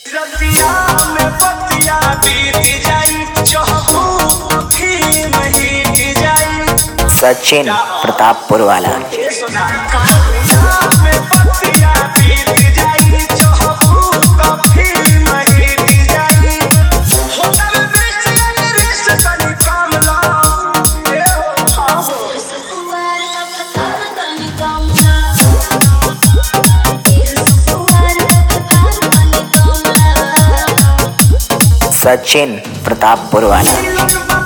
रतिया में पतिया बीत जाई चहबू फिल्म हिट जाई। सचिन प्रतापपुर वाला। में पतिया बीत जाई चहबू फिल्म हिट जाई। होटल रिश्ते तनी काम ला ए हो सचिन प्रतापपुर वाला।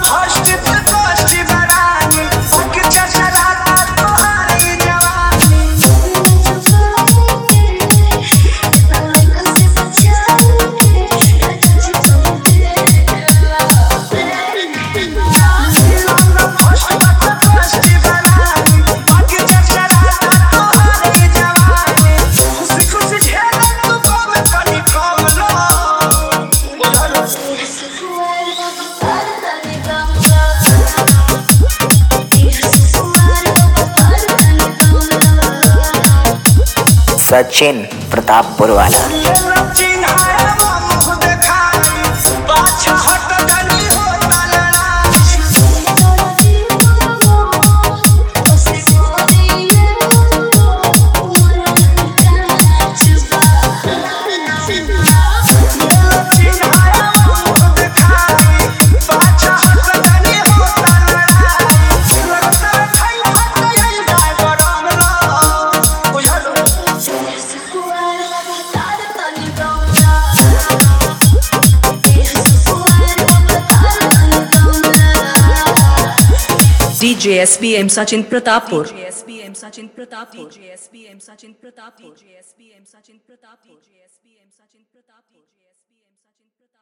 सचिन प्रतापपुर वाला। DJ SPM Sachin Pratappur. DJ SPM Sachin Pratappur. DJ SPM Sachin Pratappur. DJ SPM Sachin Pratappur. DJ SPM Sachin Pratappur.